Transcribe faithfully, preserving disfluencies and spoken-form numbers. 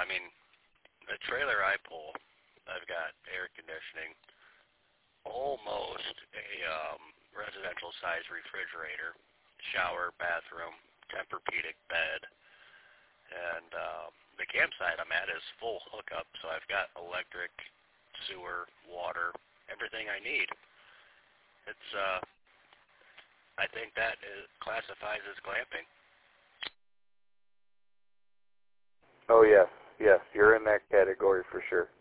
I mean, the trailer I pull, I've got air conditioning, almost a um, residential-sized refrigerator, shower, bathroom, Tempur-Pedic bed, and um, the campsite I'm at is full hookup, so I've got electric, sewer, water, everything I need. It's, uh, I think that is, classifies as glamping. Oh, yes, yes, you're in that category for sure.